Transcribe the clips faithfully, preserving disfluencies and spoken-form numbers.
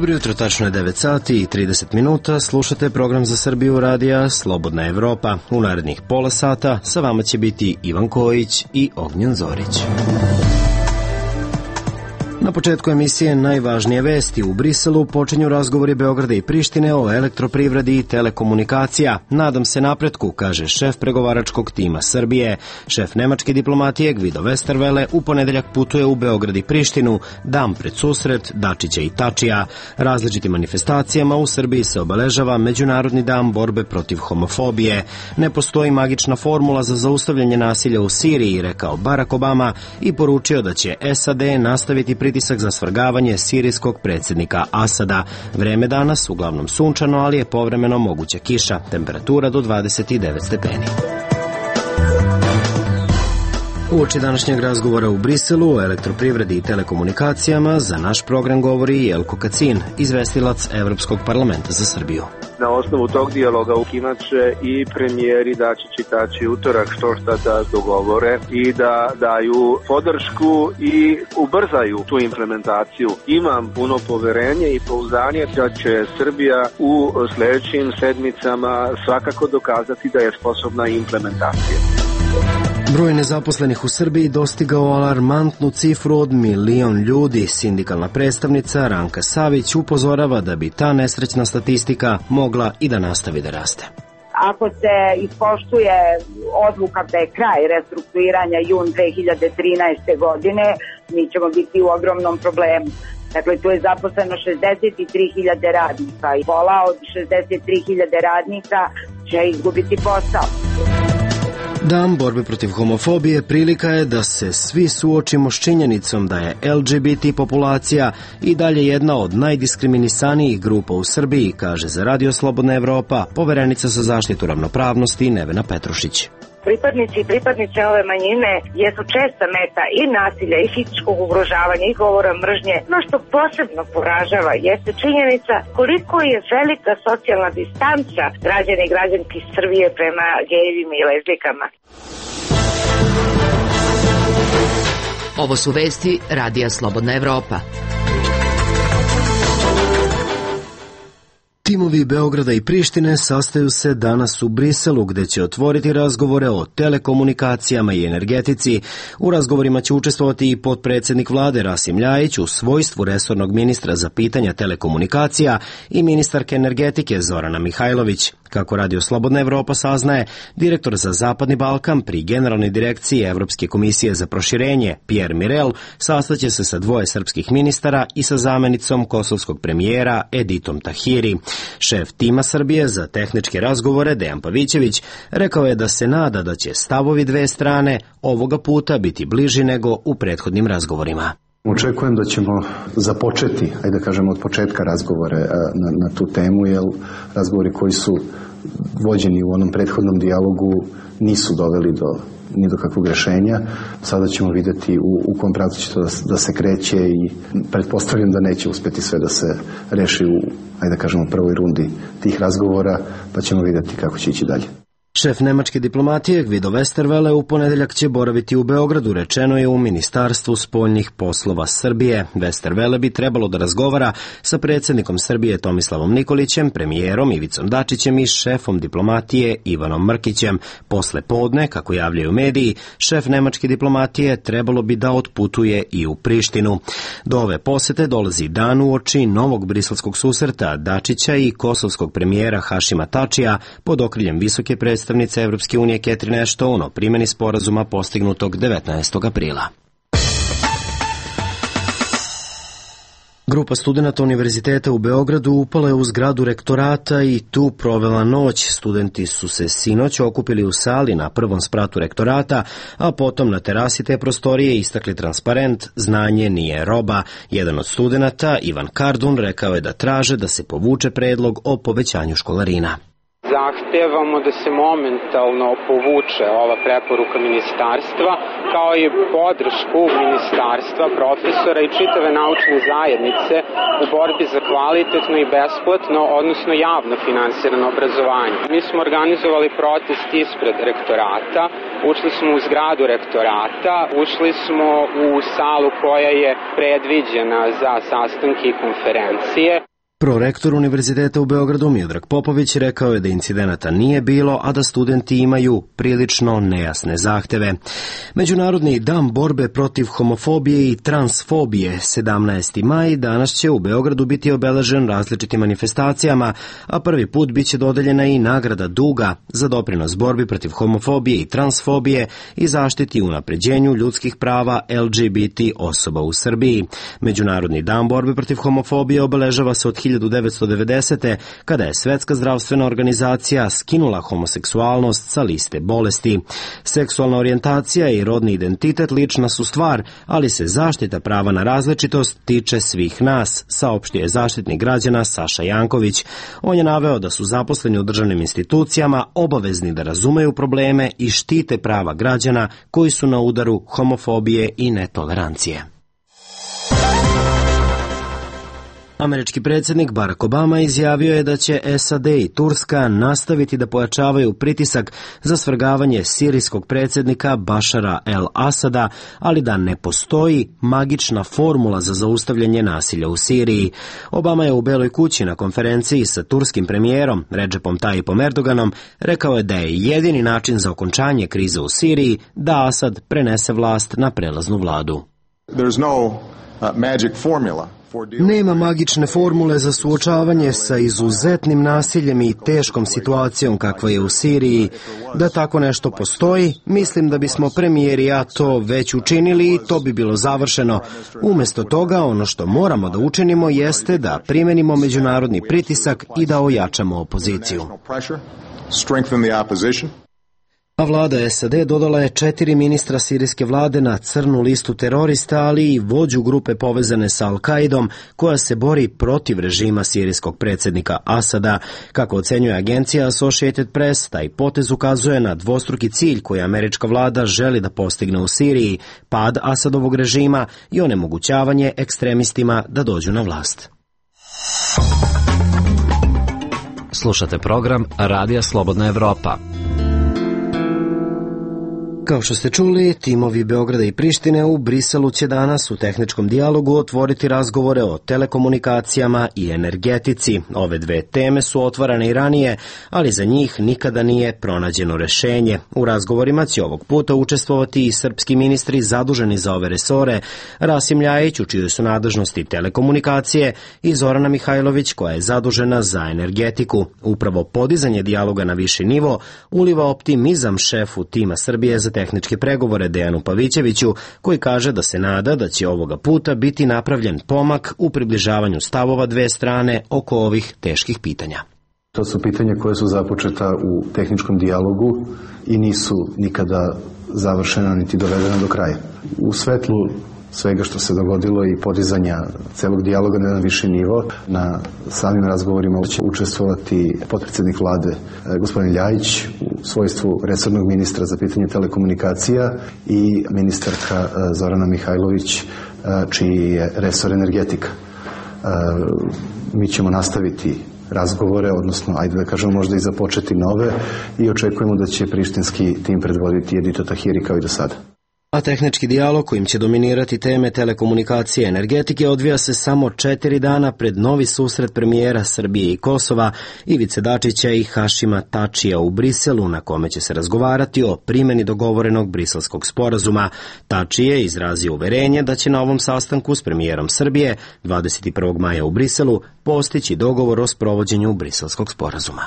Dobro jutro, tačno je devet sati i trideset minuta, slušate program za Srbiju radija Slobodna Evropa. U narednih pola sata sa vama će biti Ivan Kojić i Ognjen Zorić. Na početku emisije najvažnije vesti. U Briselu počinju razgovori Beograda i Prištine o elektroprivredi i telekomunikacija. Nadam se napretku, kaže šef pregovaračkog tima Srbije. Šef nemačke diplomatije Gvido Westerwelle u ponedeljak putuje u Beograd i Prištinu, dan pred susret Dačića i Tačija. Različitim manifestacijama u Srbiji se obeležava Međunarodni dan borbe protiv homofobije. Ne postoji magična formula za zaustavljanje nasilja u Siriji, rekao Barack Obama i poručio da će S A D nastaviti pritisak za svrgavanje sirijskog predsjednika Asada. Vreme danas uglavnom sunčano, ali je povremeno moguća kiša. Temperatura do dvadeset devet stepeni. Uoči današnjeg razgovora u Briselu o elektroprivredi i telekomunikacijama za naš program govori Jelko Kacin, izvestilac Evropskog parlamenta za Srbiju. Na osnovu tog dijaloga imaće i premijeri Dačić i Tači utorak što šta da dogovore i da daju podršku i ubrzaju tu implementaciju. Imam puno poverenje i pouzdanje da će Srbija u sljedećim sedmicama svakako dokazati da je sposobna implementacije. Broj nezaposlenih u Srbiji dostigao alarmantnu cifru od milion ljudi. Sindikalna predstavnica Ranka Savić upozorava da bi ta nesrećna statistika mogla i da nastavi da raste. Ako se ispoštuje odluka da je kraj restrukturiranja jun dve hiljade trinaeste. godine, mi ćemo biti u ogromnom problemu. Dakle, tu je zaposleno šezdeset tri hiljade radnika i pola od šezdeset tri hiljade radnika će izgubiti posao. Dan borbe protiv homofobije prilika je da se svi suočimo s činjenicom da je L G B T populacija i dalje jedna od najdiskriminisanijih grupa u Srbiji, kaže za Radio Slobodna Evropa poverenica za zaštitu ravnopravnosti Nevena Petrušić. Pripadnici i pripadnice ove manjine jesu česta meta i nasilja i fizičkog ugrožavanja i govora mržnje. No što posebno poražava jeste činjenica koliko je velika socijalna distanca građana i građanki Srbije prema gejevima i lezbijkama. Ovo su vesti Radija Slobodna Evropa. Timovi Beograda i Prištine sastaju se danas u Briselu, gde će otvoriti razgovore o telekomunikacijama i energetici. U razgovorima će učestvovati i potpredsjednik vlade Rasim Ljajić u svojstvu resornog ministra za pitanja telekomunikacija i ministarke energetike Zorana Mihajlović. Kako Radio Slobodna Evropa saznaje, direktor za Zapadni Balkan pri Generalnoj direkciji Evropske komisije za proširenje Pierre Mirel sastaće se sa dvoje srpskih ministara i sa zamenicom kosovskog premijera Editom Tahiri. Šef tima Srbije za tehničke razgovore Dejan Pavićević rekao je da se nada da će stavovi dve strane ovoga puta biti bliži nego u prethodnim razgovorima. Očekujem da ćemo započeti, ajde da kažemo od početka razgovore na, na tu temu, jer razgovori koji su vođeni u onom prethodnom dijalogu nisu doveli do ni do kakvog rešenja. Sada ćemo vidjeti u, u kom pravcu će to da, da se kreće i pretpostavljam da neće uspeti sve da se reši u, ajde da kažemo, prvoj rundi tih razgovora, pa ćemo vidjeti kako će ići dalje. Šef nemačke diplomatije Gvido Westerwelle u ponedeljak će boraviti u Beogradu, rečeno je u Ministarstvu spoljnih poslova Srbije. Westerwelle bi trebalo da razgovara sa predsjednikom Srbije Tomislavom Nikolićem, premijerom Ivicom Dačićem i šefom diplomatije Ivanom Mrkićem. Posle podne, kako javljaju mediji, šef nemačke diplomatije trebalo bi da otputuje i u Prištinu. Do ove posete dolazi dan uoči novog briselskog susreta Dačića i kosovskog premijera Hašima Tačija pod okriljem visoke predstavnice predstavnice Evropske unije Catherine Ashton o primjeni sporazuma postignutog devetnaestog aprila. Grupa studenata Univerziteta u Beogradu upala je u zgradu rektorata i tu provela noć. Studenti su se sinoć okupili u sali na prvom spratu rektorata, a potom na terasi te prostorije istakli transparent "Znanje nije roba". Jedan od studenata, Ivan Kardun, rekao je da traže da se povuče predlog o povećanju školarina. Zahtevamo da se momentalno povuče ova preporuka ministarstva, kao i podršku ministarstva, profesora i čitave naučne zajednice u borbi za kvalitetno i besplatno, odnosno javno finansirano obrazovanje. Mi smo organizovali protest ispred rektorata, ušli smo u zgradu rektorata, ušli smo u salu koja je predviđena za sastanke i konferencije. Prorektor Univerziteta u Beogradu Miodrag Popović rekao je da incidenata nije bilo, a da studenti imaju prilično nejasne zahteve. Međunarodni dan borbe protiv homofobije i transfobije, sedamnaesti maj, danas će u Beogradu biti obeležen različitim manifestacijama, a prvi put biće dodeljena i nagrada Duga za doprinos borbi protiv homofobije i transfobije i zaštiti i unapređenju ljudskih prava L G B T osoba u Srbiji. Međunarodni dan borbe protiv homofobije obeležava se od hiljadu devetsto devedesete. kada je Svetska zdravstvena organizacija skinula homoseksualnost sa liste bolesti. Seksualna orijentacija i rodni identitet lična su stvar, ali se zaštita prava na različitost tiče svih nas, saopštio je Zaštitnik građana Saša Janković. On je naveo da su zaposleni u državnim institucijama obavezni da razumeju probleme i štite prava građana koji su na udaru homofobije i netolerancije. Američki predsjednik Barack Obama izjavio je da će S A D i Turska nastaviti da pojačavaju pritisak za svrgavanje sirijskog predsjednika Bašara el-Asada, ali da ne postoji magična formula za zaustavljanje nasilja u Siriji. Obama je u Beloj kući na konferenciji sa turskim premijerom Redžepom Tajipom Erdoganom rekao je da je jedini način za okončanje krize u Siriji da Asad prenese vlast na prelaznu vladu. There's no uh, magic formula. Nema magične formule za suočavanje sa izuzetnim nasiljem i teškom situacijom kakva je u Siriji. Da tako nešto postoji, mislim da bismo premijer i ja to već učinili i to bi bilo završeno. Umjesto toga, ono što moramo da učinimo jeste da primenimo međunarodni pritisak i da ojačamo opoziciju. A vlada S A D dodala je četiri ministra sirijske vlade na crnu listu terorista, ali i vođu grupe povezane sa Al-Kaidom, koja se bori protiv režima sirijskog predsjednika Asada. Kako ocenjuje agencija Associated Press, taj potez ukazuje na dvostruki cilj koji američka vlada želi da postigne u Siriji, pad Asadovog režima i onemogućavanje ekstremistima da dođu na vlast. Slušate program Radija Slobodna Evropa. Kao što ste čuli, timovi Beograda i Prištine u Briselu će danas u tehničkom dijalogu otvoriti razgovore o telekomunikacijama i energetici. Ove dve teme su otvarane i ranije, ali za njih nikada nije pronađeno rešenje. U razgovorima će ovog puta učestvovati i srpski ministri zaduženi za ove resore, Rasim Ljajić, u čijoj su nadležnosti telekomunikacije, i Zorana Mihajlović, koja je zadužena za energetiku. Upravo podizanje dijaloga na viši nivo uliva optimizam šefu tima Srbije za tehničke pregovore Dejanu Pavićeviću, koji kaže da se nada da će ovoga puta biti napravljen pomak u približavanju stavova dve strane oko ovih teških pitanja. To su pitanja koje su započeta u tehničkom dijalogu i nisu nikada završena niti dovedena do kraja. U svetlu svega što se dogodilo i podizanja celog dijaloga na jedan viši nivo, na samim razgovorima će učestvovati potpredsjednik vlade gospodin Ljajić u svojstvu resornog ministra za pitanje telekomunikacija i ministarka Zorana Mihajlović, čiji je resor energetika. Mi ćemo nastaviti razgovore, odnosno, ajde da kažemo, možda i započeti nove, i očekujemo da će prištinski tim predvoditi Edito Tahiri kao i do sada. A tehnički dijalog kojim će dominirati teme telekomunikacije i energetike odvija se samo četiri dana pred novi susret premijera Srbije i Kosova, Ivice Dačića i Hašima Tačija u Briselu, na kome će se razgovarati o primjeni dogovorenog briselskog sporazuma. Tači je izrazio uverenje da će na ovom sastanku s premijerom Srbije dvadeset prvog maja u Briselu postići dogovor o sprovođenju briselskog sporazuma.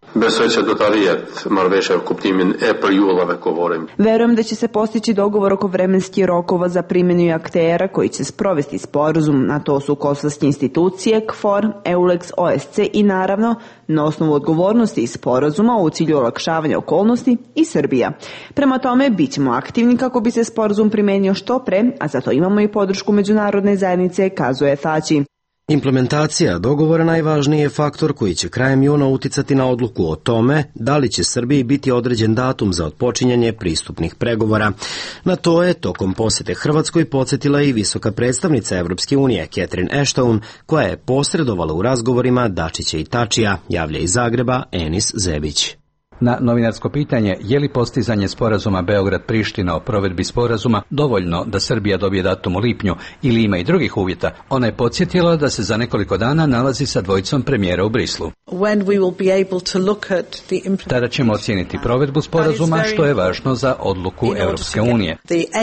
Verujem da će se postići dogovor oko vremenskih rokova za primjenu i aktera koji će sprovesti sporazum, na to su kosovske institucije, K F O R, EULEX, O S C i naravno, na osnovu odgovornosti i sporazuma u cilju olakšavanja okolnosti, i Srbija. Prema tome, bit ćemo aktivni kako bi se sporazum primenio što pre, a zato imamo i podršku međunarodne zajednice, kazuje Tači. Implementacija dogovora najvažniji je faktor koji će krajem juna uticati na odluku o tome da li će Srbiji biti određen datum za otpočinjanje pristupnih pregovora. Na to je tokom posete Hrvatskoj podsjetila i visoka predstavnica Evropske unije Catherine Ashton, koja je posredovala u razgovorima Dačića i Tačija, javlja iz Zagreba Enis Zebić. Na novinarsko pitanje je li postizanje sporazuma Beograd-Priština o provedbi sporazuma dovoljno da Srbija dobije datum u lipnju ili ima i drugih uvjeta, ona je podsjetila da se za nekoliko dana nalazi sa dvojicom premijera u Brislu. Tada ćemo ocijeniti provedbu sporazuma, što je važno za odluku Europske unije.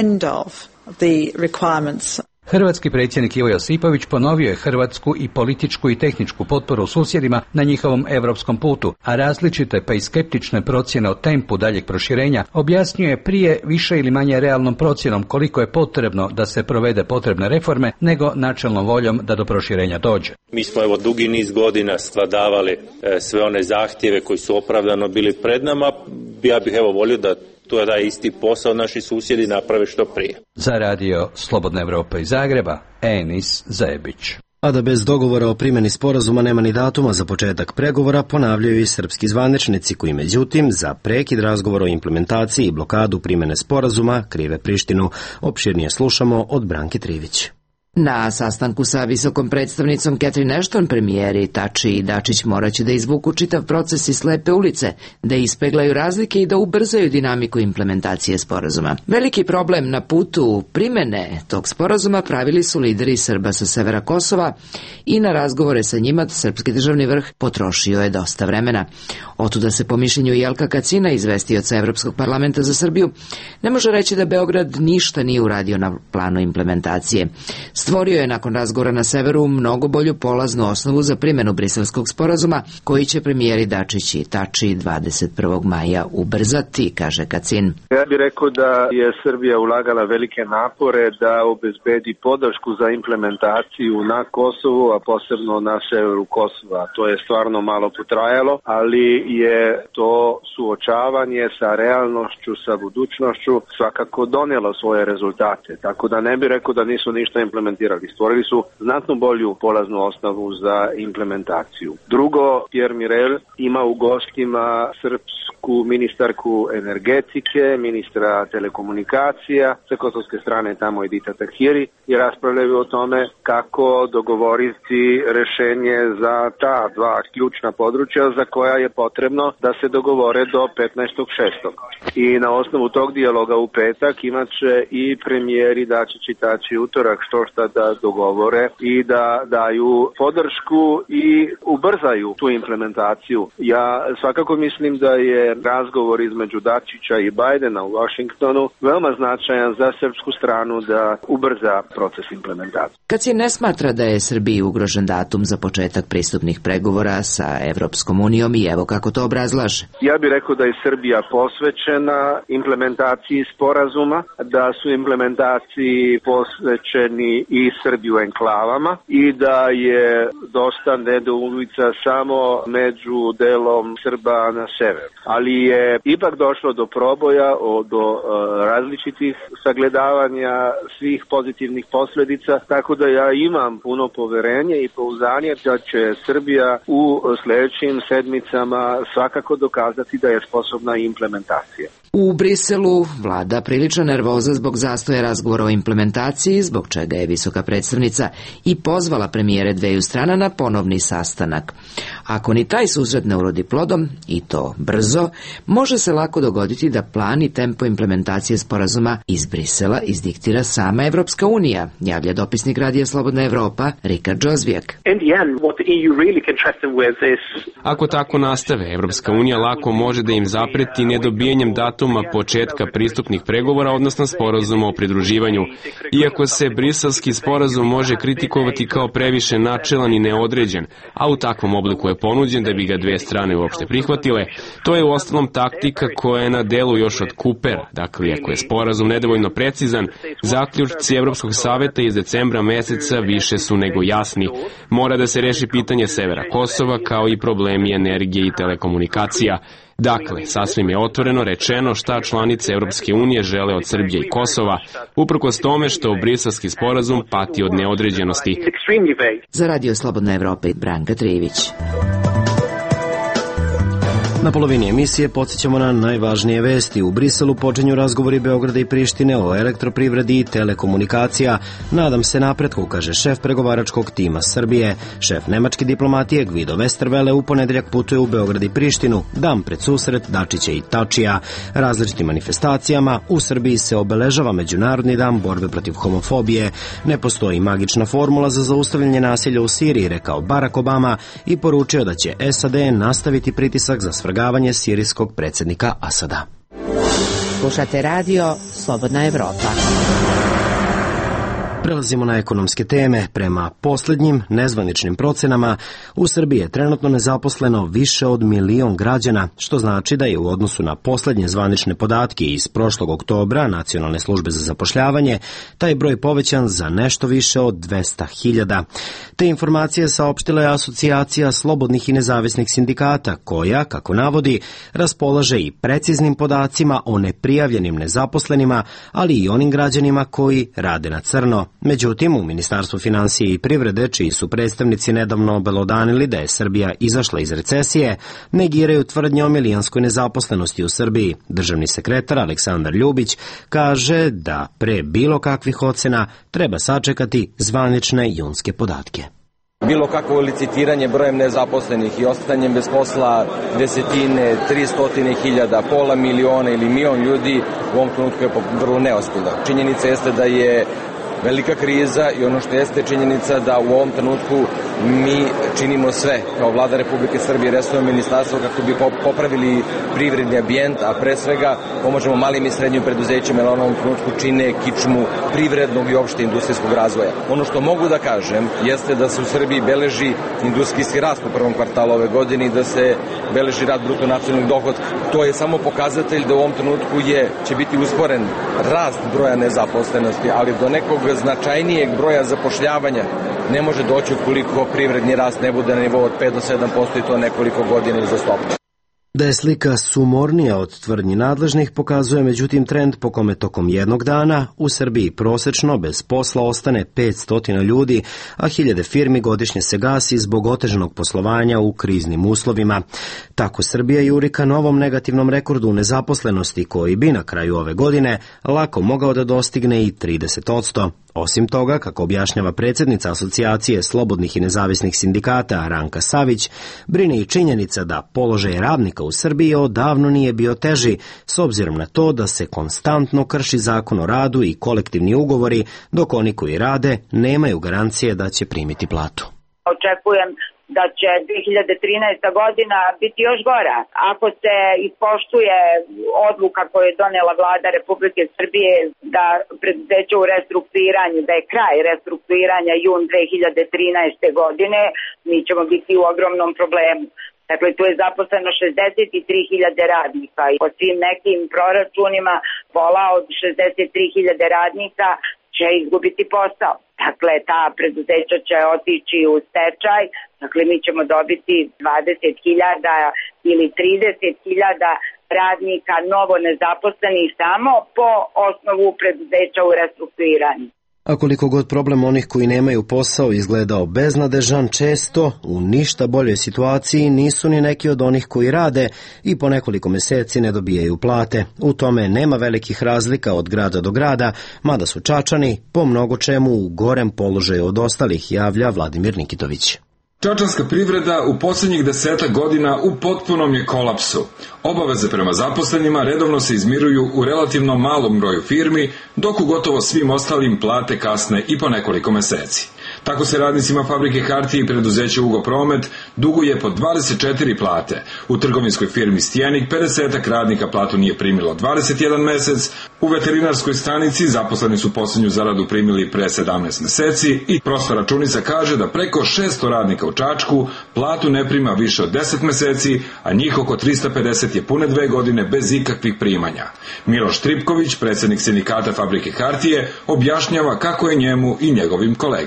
Hrvatski predsjednik Ivo Josipović ponovio je hrvatsku i političku i tehničku potporu susjedima na njihovom europskom putu, a različite pa i skeptične procjene o tempu daljeg proširenja objasnio je prije više ili manje realnom procjenom koliko je potrebno da se provede potrebne reforme nego načelnom voljom da do proširenja dođe. Mi smo evo dugi niz godina skladavali e, sve one zahtjeve koji su opravdano bili pred nama. Ja bih evo volio da to je da isti posao naši susjedi naprave što prije. Za radio Slobodna Evropa iz Zagreba, Enis Zajebić. A da bez dogovora o primjeni sporazuma nema ni datuma za početak pregovora, ponavljaju i srpski zvaničnici koji međutim za prekid razgovora o implementaciji i blokadu primjene sporazuma krive Prištinu. Opširnije slušamo od Branke Trivić. Na sastanku sa visokom predstavnicom Catherine Ashton premijeri Tači i Dačić moraće da izvuku čitav proces iz slepe ulice, da ispeglaju razlike i da ubrzaju dinamiku implementacije sporazuma. Veliki problem na putu primene tog sporazuma pravili su lideri Srba sa severa Kosova i na razgovore sa njima srpski državni vrh potrošio je dosta vremena. Otuda se po mišljenju Jelka Kacina, izvestioca Evropskog parlamenta za Srbiju, ne može reći da Beograd ništa nije uradio na planu implementacije. Stvorio je nakon razgovora na severu mnogo bolju polaznu osnovu za primjenu briselskog sporazuma, koji će premijeri Dačić i Tači dvadeset prvog maja ubrzati, kaže Kacin. Ja bih rekao da je Srbija ulagala velike napore da obezbedi podršku za implementaciju na Kosovu, a posebno na severu Kosova. To je stvarno malo potrajalo, ali je to suočavanje sa realnošću, sa budućnošću svakako donijelo svoje rezultate. Tako da ne bih rekao da nisu ništa implementirali. Stvorili su znatno bolju polaznu osnovu za implementaciju. Drugo, Pierre Mirel ima u gostima srpsku ministarku energetike, ministra telekomunikacija, sa kosovske strane tamo Edita Tahiri, i raspravljaju o tome kako dogovoriti rešenje za ta dva ključna područja za koja je potrebno da se dogovore do petnaestog šestog I na osnovu tog dijaloga u petak imaće i premijeri Dačić i Tači utorak što šta da dogovore i da daju podršku i ubrzaju tu implementaciju. Ja svakako mislim da je razgovor između Dačića i Bajdena u Washingtonu veoma značajan za srpsku stranu da ubrza proces implementacije. Kad se ne smatra da je Srbiji ugrožen datum za početak pristupnih pregovora sa Evropskom unijom i evo kako to obrazlaže. Ja bih rekao da je Srbija posvećena implementaciji sporazuma, da su implementaciji posvećeni i Srbiju enklavama i da je dosta nedoumica samo među delom Srba na sever. Ali je ipak došlo do proboja, do uh, različitih sagledavanja svih pozitivnih posljedica, tako da ja imam puno poverenje i pouzdanje da će Srbija u sljedećim sedmicama svakako dokazati da je sposobna implementacije. U Briselu vlada prilična nervoza zbog zastoja razgovora o implementaciji, zbog čega je visoka predstavnica i pozvala premijere dveju strana na ponovni sastanak. Ako ni taj susret ne urodi plodom, i to brzo, može se lako dogoditi da plan i tempo implementacije sporazuma iz Brisela izdiktira sama Evropska unija, javlja dopisnik Radija Slobodna Evropa Rika Džozvijak. Ako tako nastave, Evropska unija lako može da im zapreti nedobijanjem datuma početka pristupnih pregovora, odnosno sporazuma o pridruživanju. Iako se briselski sporazum može kritikovati kao previše načelan i neodređen, a u takvom obliku je ponuđen da bi ga dve strane uopšte prihvatile, to je uostalom taktika koja je na delu još od Kupera. Dakle, ako je sporazum nedovoljno precizan, zaključci Evropskog saveta iz decembra meseca više su nego jasni. Mora da se reši pitanje severa Kosova, kao i problemi energije i telekomunikacija. Dakle, sasvim je otvoreno rečeno šta članice Evropske unije žele od Srbije i Kosova, uprkos tome što briselski sporazum pati od neodređenosti. Za Radio Slobodna Evropa i Branka Trivić. Na polovini emisije podsjećamo na najvažnije vesti. U Briselu počinju razgovori Beograda i Prištine o elektroprivredi i telekomunikacija. Nadam se napretku, kaže šef pregovaračkog tima Srbije. Šef nemačke diplomatije Gvido Westerwelle u ponedeljak putuje u Beograd i Prištinu, dan pred susret Dačića i Tačija. Različitim manifestacijama u Srbiji se obeležava Međunarodni dan borbe protiv homofobije. Ne postoji magična formula za zaustavljanje nasilja u Siriji, rekao Barack Obama i poručio da će S A D nastaviti pritisak za svrgavanje sirijskog predsjednika Asada. Slušate radio Slobodna Evropa. Prelazimo na ekonomske teme. Prema posljednjim nezvaničnim procenama, u Srbiji je trenutno nezaposleno više od milion građana, što znači da je u odnosu na posljednje zvanične podatke iz prošlog oktobra Nacionalne službe za zapošljavanje taj broj povećan za nešto više od dvesta hiljada. Te informacije saopštila je Asocijacija slobodnih i nezavisnih sindikata, koja, kako navodi, raspolaže i preciznim podacima o neprijavljenim nezaposlenima, ali i onim građanima koji rade na crno. Međutim, u Ministarstvu finansije i privrede, čiji su predstavnici nedavno obelodanili da je Srbija izašla iz recesije, negiraju tvrdnje o milijonskoj nezaposlenosti u Srbiji. Državni sekretar Aleksandar Ljubić kaže da pre bilo kakvih ocena treba sačekati zvanične junske podatke. Bilo kakvo licitiranje brojem nezaposlenih i ostanjem bez posla desetine, tristotine hiljada, pola miliona ili milion ljudi u ovom trenutku je vrlo neozbiljno. Činjenica jeste da je velika kriza i ono što jeste činjenica da u ovom trenutku mi činimo sve kao Vlada Republike Srbije i resorno ministarstvo kako bi popravili privredni ambijent, a pre svega pomožemo malim i srednjim preduzećima jer u ovom trenutku čine kičmu privrednog i opšte industrijskog razvoja. Ono što mogu da kažem jeste da se u Srbiji beleži industrijski rast u prvom kvartalu ove godine i da se beleži rast bruto nacionalnog dohotka. To je samo pokazatelj da u ovom trenutku je, će biti usporen rast broja nezaposlenosti, ali do nekog značajnijeg broja zapošljavanja ne može doći ukoliko privredni rast ne bude na nivou od pet do sedam posto i to nekoliko godina uzastopno. Da je slika sumornija od tvrdnji nadležnih pokazuje međutim trend po kome tokom jednog dana u Srbiji prosečno bez posla ostane petsto ljudi, a hiljade firmi godišnje se gasi zbog otežanog poslovanja u kriznim uslovima. Tako Srbija juri ka novom negativnom rekordu nezaposlenosti koji bi na kraju ove godine lako mogao da dostigne i trideset posto. Osim toga, kako objašnjava predsjednica Asocijacije slobodnih i nezavisnih sindikata Ranka Savić, brine i činjenica da položaj radnika u Srbiji odavno nije bio teži, s obzirom na to da se konstantno krši zakon o radu i kolektivni ugovori, dok oni koji rade nemaju garancije da će primiti platu. Očekujem da će dve hiljade trinaesta godina biti još gora. Ako se ispoštuje odluka koju je donela Vlada Republike Srbije da preduzeće u restrukturiranju, da je kraj restrukturiranja jun dve hiljade trinaeste godine, mi ćemo biti u ogromnom problemu. Dakle, tu je zaposleno šezdeset tri hiljade radnika i po svim nekim proračunima pola od šezdeset tri hiljade radnika će izgubiti posao. Dakle, ta preduzeća će otići u stečaj, dakle mi ćemo dobiti dvadeset hiljada ili trideset hiljada radnika novo nezaposlenih samo po osnovu preduzeća u restrukturiranju. A koliko god problem onih koji nemaju posao izgledao beznadežan, često u ništa boljoj situaciji nisu ni neki od onih koji rade i po nekoliko meseci ne dobijaju plate. U tome nema velikih razlika od grada do grada, mada su Čačani po mnogo čemu u gorem položaju od ostalih, javlja Vladimir Nikitović. Čačanska privreda u posljednjih desetak godina u potpunom je kolapsu. Obaveze prema zaposlenima redovno se izmiruju u relativno malom broju firmi, dok u gotovo svim ostalim plate kasne i po nekoliko meseci. Tako se radnicima fabrike hartije i preduzeća Ugopromet duguje po dvadeset četiri plate. U trgovinskoj firmi Stjenik pedeset radnika platu nije primilo dvadeset jedan mesec, u veterinarskoj stanici zaposleni su posljednju zaradu primili pre sedamnaest meseci i prosta računica kaže da preko šesto radnika u Čačku platu ne prima više od deset meseci, a njih oko trista pedeset je pune dve godine bez ikakvih primanja. Miloš Tripković, predsjednik sindikata fabrike hartije, objašnjava kako je njemu i njegovim kolegama.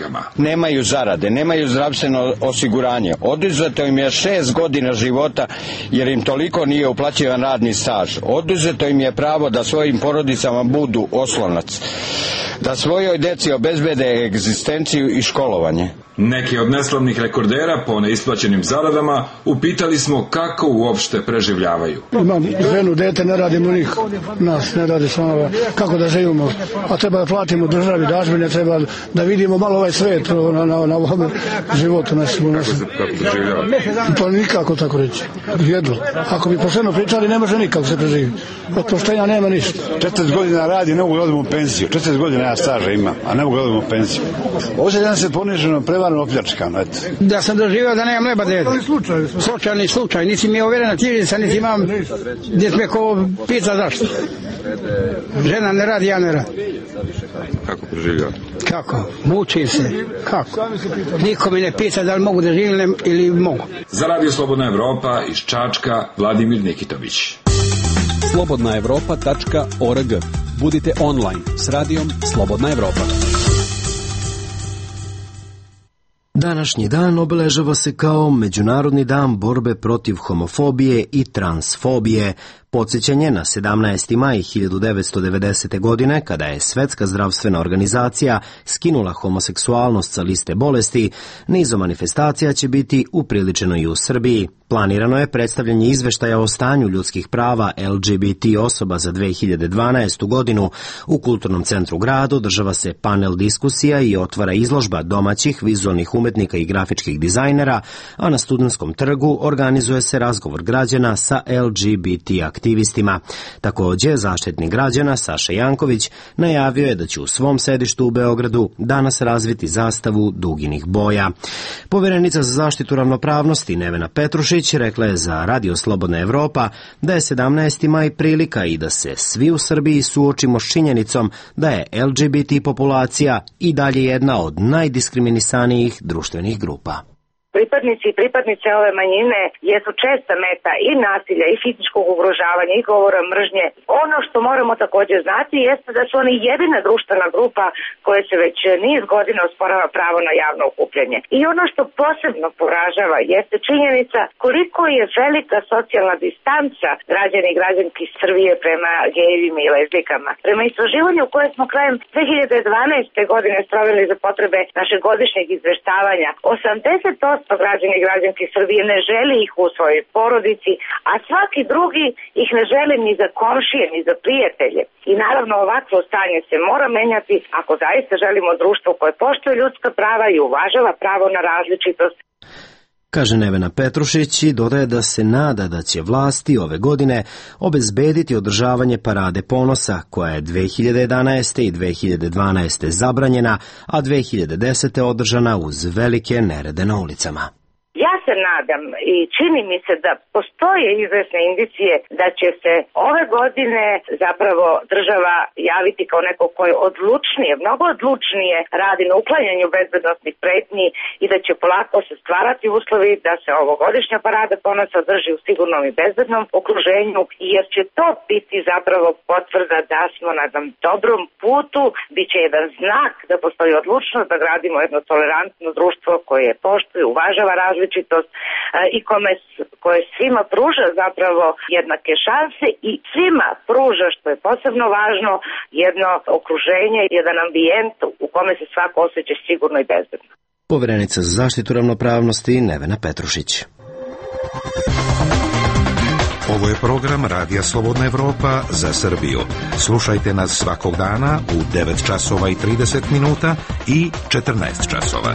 nemaju zarade, nemaju zdravstveno osiguranje. Oduzeto im je šest godina života jer im toliko nije uplaćivan radni staž. Oduzeto im je pravo da svojim porodicama budu oslonac, da svojoj deci obezbede egzistenciju i školovanje. Neki od neslavnih rekordera po neisplaćenim zaradama upitali smo kako uopšte preživljavaju. Imam ženu, dete, ne radimo niko. Nas ne radi samo kako da živimo. A treba da platimo državi dažbine, treba da vidimo malo ovaj svet na, na, na ovom životu. Nas, kako se kako preživljava? Pa nikako tako reći. Jedno. Ako bi pošteno pričali, ne može nikako se preživiti. Od poštenja nema ništa. četrdeset godina radi, ne mogu da odem u penziju. četrdeset godina ja staža imam, a ne mogu da odem u penziju. Osjećam se poniženo, prevarno, opljačkano, eto. Da sam doživio da nemam leba dete. Slučajni slučaj, nisi mi je overena knjižica, niti imam gdje me ko pita zašto. Žena ne radi, ja ne radi. Kako preživljava? Kako? Mučim se. Kako? Niko mi ne pita da li mogu da živim ili mogu. Za Radio Slobodna Evropa iz Čačka, Vladimir Nikitović. slobodna evropa tačka org. Budite online s radijom Slobodna Evropa. Današnji dan obeležava se kao Međunarodni dan borbe protiv homofobije i transfobije. Podsjećanje na sedamnaesti maj hiljadu devetsto devedesete. godine, kada je Svetska zdravstvena organizacija skinula homoseksualnost sa liste bolesti, nizom manifestacija će biti upriličeno i u Srbiji. Planirano je predstavljanje izveštaja o stanju ljudskih prava L G B T osoba za dve hiljade dvanaestu. godinu. U Kulturnom centru grada održava se panel diskusija i otvara izložba domaćih vizualnih umetnika i grafičkih dizajnera, a na Studentskom trgu organizuje se razgovor građana sa L G B T aktivistima. Takođe, zaštitnik građana Saša Janković najavio je da će u svom sedištu u Beogradu danas razviti zastavu duginih boja. Poverenica za zaštitu ravnopravnosti Nevena Petrušić rekla je za Radio Slobodna Evropa da je sedamnaesti maj prilika i da se svi u Srbiji suočimo s činjenicom da je L G B T populacija i dalje jedna od najdiskriminisanijih društvenih grupa. Pripadnici i pripadnice ove manjine jesu česta meta i nasilja i fizičkog ugrožavanja i govora mržnje. Ono što moramo također znati jeste da su oni jedina društvena grupa koja se već niz godina osporava pravo na javno okupljanje. I ono što posebno poražava jeste činjenica koliko je velika socijalna distanca građana i građanki Srbije prema gejevima i lezbijkama. Prema istraživanju koje smo krajem dve hiljade dvanaeste. godine sproveli za potrebe našeg godišnjeg izveštavanja, osamdeset posto građani i građanki Srbije ne želi ih u svojoj porodici, a svaki drugi ih ne želi ni za komšije, ni za prijatelje. I naravno ovakvo stanje se mora menjati ako zaista želimo društvo koje poštuje ljudska prava i uvažava pravo na različitost. Kaže Nevena Petrušić i dodaje da se nada da će vlasti ove godine obezbediti održavanje Parade ponosa, koja je dve hiljade jedanaeste. i dve hiljade dvanaeste. zabranjena, a dve hiljade desete. održana uz velike nerede na ulicama. Ja se nadam i čini mi se da postoje izvesne indicije da će se ove godine zapravo država javiti kao neko koje odlučnije, mnogo odlučnije radi na uklanjanju bezbednosnih pretnji i da će polako se stvarati uslovi da se ovogodišnja Parada ponosa održi u sigurnom i bezbednom okruženju, jer će to biti zapravo potvrda da smo na jednom dobrom putu, bit će jedan znak da postoji odlučnost da gradimo jedno tolerantno društvo koje poštuje, uvažava različitost i kome, koje svima pruža zapravo jednake šanse i svima pruža, što je posebno važno, jedno okruženje, jedan ambijent u kome se svako osjeća sigurno i bezbedno. Poverenica za zaštitu ravnopravnosti Nevena Petrušić. Ovo je program Radija Slobodna Evropa za Srbiju. Slušajte nas svakog dana u devet časova i trideset minuta i četrnaest časova.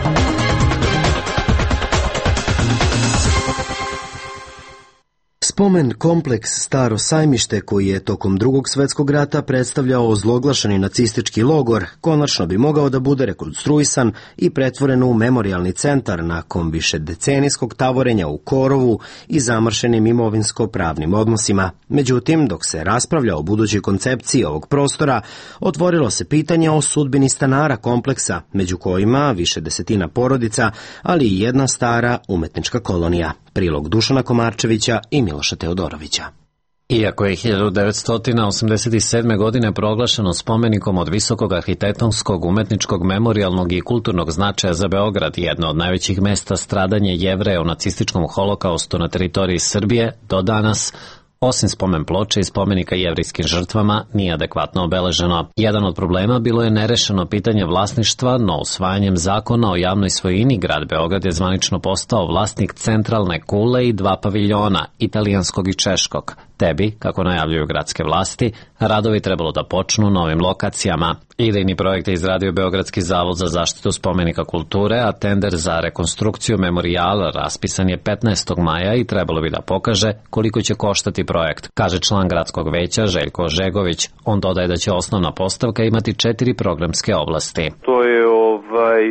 Spomen kompleks Staro sajmište, koji je tokom Drugog svjetskog rata predstavljao ozloglašeni nacistički logor, konačno bi mogao da bude rekonstruisan i pretvoren u memorijalni centar nakon višedecenijskog tavorenja u korovu i zamršenim imovinsko-pravnim odnosima. Međutim, dok se raspravlja o budućoj koncepciji ovog prostora, otvorilo se pitanje o sudbini stanara kompleksa, među kojima više desetina porodica, ali i jedna stara umetnička kolonija. Prilog Dušana Komarčevića i Miloša Teodorovića. Iako je hiljadu devetsto osamdeset sedme. godine proglašeno spomenikom od visokog arhitektonskog, umetničkog, memorijalnog i kulturnog značaja za Beograd, jedno od najvećih mesta stradanja Jevreja u nacističkom holokaustu na teritoriji Srbije, do danas, osim spomen ploče i spomenika jevrijskim žrtvama, nije adekvatno obeleženo. Jedan od problema bilo je nerešeno pitanje vlasništva, no usvajanjem zakona o javnoj svojini grad Beograd je zvanično postao vlasnik centralne kule i dva paviljona, italijanskog i češkog. Tebi, kako najavljuju gradske vlasti, radovi trebalo da počnu na ovim lokacijama. Idejni projekt je izradio Beogradski zavod za zaštitu spomenika kulture, a tender za rekonstrukciju memorijala raspisan je petnaestog maja i trebalo bi da pokaže koliko će koštati projekt, kaže član gradskog veća Željko Žegović. On dodaje da će osnovna postavka imati četiri programske oblasti. To je ovaj,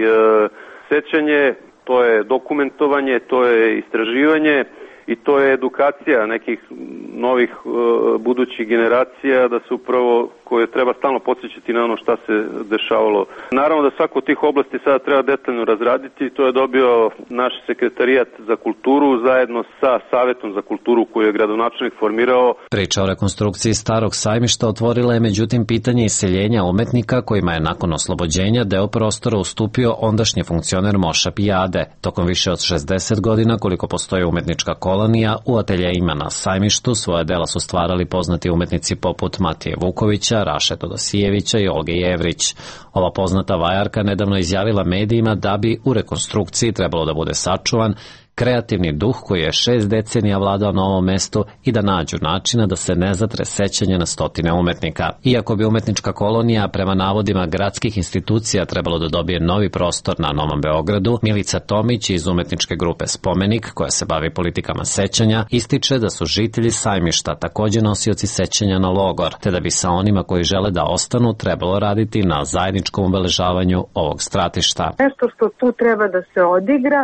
sećanje, to je dokumentovanje, to je istraživanje, i to je edukacija nekih novih uh, budućih generacija da se upravo, koje treba stalno podsjećati na ono šta se dešavalo. Naravno da svako od tih oblasti sada treba detaljno razraditi, to je dobio naš sekretarijat za kulturu zajedno sa Savetom za kulturu koju je gradonačelnik formirao. Priča o rekonstrukciji starog sajmišta otvorila je međutim pitanje iseljenja umetnika kojima je nakon oslobođenja deo prostora ustupio ondašnji funkcioner Moša Pijade. Tokom više od šezdeset godina koliko postoji umetnička kolonija, u ateljejima na sajmištu svoje dela su stvarali poznati umetnici poput Matije Vukovića, Raše Todosijevića i Olge Jevrić. Ova poznata vajarka nedavno izjavila medijima da bi u rekonstrukciji trebalo da bude sačuvan kreativni duh koji je šest decenija vladao na ovom mestu i da nađu načina da se ne zatre sećanje na stotine umetnika. Iako bi umetnička kolonija prema navodima gradskih institucija trebalo da dobije novi prostor na Novom Beogradu, Milica Tomić iz umetničke grupe Spomenik, koja se bavi politikama sećanja, ističe da su žitelji sajmišta takođe nosioci sećanja na logor, te da bi sa onima koji žele da ostanu trebalo raditi na zajedničkom obeležavanju ovog stratišta. Nešto što tu treba da se odigra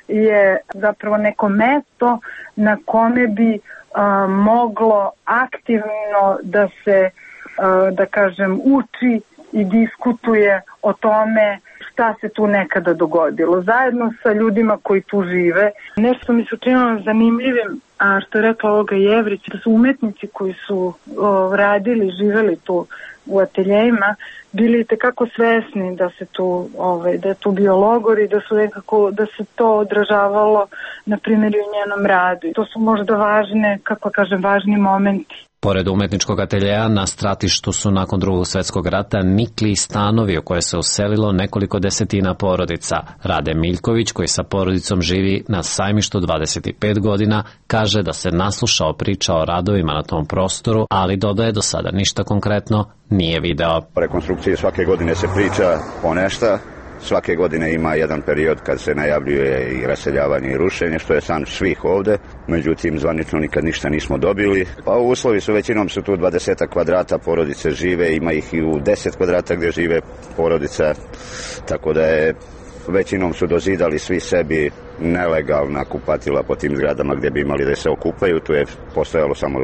je zapravo neko mesto na kome bi a, moglo aktivno da se, a, da kažem, uči i diskutuje o tome šta se tu nekada dogodilo. Zajedno sa ljudima koji tu žive. Nešto mi se učinilo zanimljivim, a što je rekla Olga Jevrić, da su umetnici koji su o, radili, živeli tu u ateljejima, bili tekako svesni da se tu, ovaj, da je tu bio logor i da su nekako, da se to odražavalo na primjer u njenom radu. To su možda važne, kako kažem, važni momenti. Pored umetničkog ateljeja, na stratištu su nakon drugog svjetskog rata nikli stanovi u koje se uselilo nekoliko desetina porodica. Rade Miljković, koji sa porodicom živi na sajmištu dvadeset pet godina, kaže da se naslušao priča o radovima na tom prostoru, ali dodaje do sada ništa konkretno nije video. O rekonstrukciji svake godine se priča o nešta. Svake godine ima jedan period kad se najavljuje i raseljavanje i rušenje, što je san svih ovde. Međutim, zvanično nikad ništa nismo dobili. Pa uslovi su, većinom su tu dvadeset kvadrata, porodice žive, ima ih i u deset kvadrata gdje žive porodica, tako da je većinom su dozidali svi sebi nelegalna kupatila po tim zgradama gdje bi imali da se okupaju. Tu je postojalo samo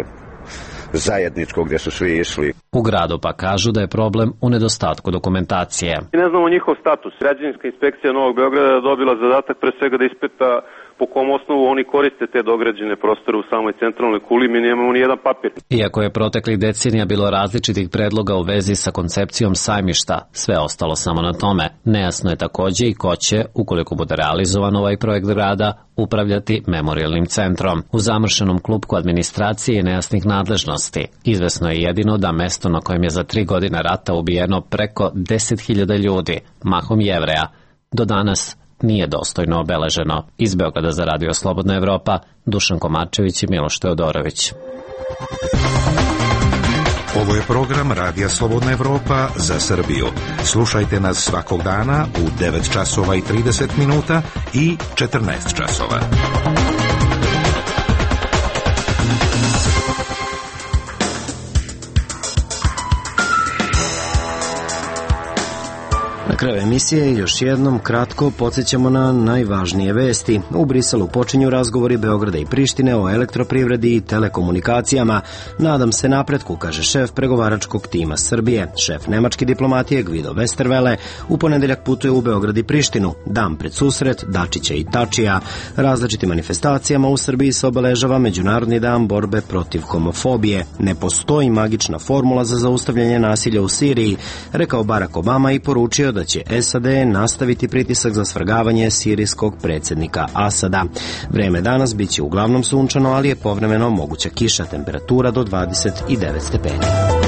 zajedničko gdje su svi išli. U gradu pa kažu da je problem u nedostatku dokumentacije. Ne znamo njihov status. Građevinska inspekcija Novog Beograda je dobila zadatak pre svega da ispita po kom osnovu oni koriste te dograđene prostore u samoj centralnoj kuli. Mi nemamo ni jedan papir. Iako je proteklih decenija bilo različitih predloga u vezi sa koncepcijom sajmišta, sve ostalo samo na tome. Nejasno je takođe i ko će, ukoliko bude realizovan ovaj projekt grada, upravljati memorijalnim centrom. U zamršenom klupku administracije i nejasnih nadležnosti izvesno je jedino da mesto na kojem je za tri godine rata ubijeno preko deset hiljada ljudi, mahom Jevreja, do danas nije dostojno obeleženo. Iz Beograda za Radio Slobodna Evropa, Dušan Komarčević i Miloš Teodorović. Ovo je program Radija Slobodna Evropa za Srbiju. Slušajte nas svakog dana u devet časova i trideset minuta i četrnaest časova. kraju emisije još jednom kratko podsjećamo na najvažnije vesti. U Briselu počinju razgovori Beograda i Prištine o elektroprivredi i telekomunikacijama. Nadam se napretku, kaže šef pregovaračkog tima Srbije. Šef nemačke diplomatije Guido Westerwelle u ponedeljak putuje u Beograd i Prištinu. Dan pred susret Dačića i Tačija. Različitim manifestacijama u Srbiji se obeležava Međunarodni dan borbe protiv homofobije. Ne postoji magična formula za zaustavljanje nasilja u Siriji, rekao Barack Obama i poručio da će S A D nastaviti pritisak za svrgavanje sirijskog predsjednika Asada. Vreme danas biće uglavnom sunčano, ali je povremeno moguća kiša, temperatura do dvadeset devet stepeni.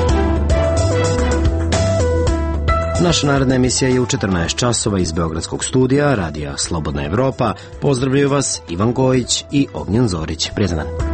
Naša naredna emisija je u četrnaest časova iz Beogradskog studija Radija Slobodna Evropa. Pozdravljaju vas Ivan Gojić i Ognjen Zorić. Prijatan dan.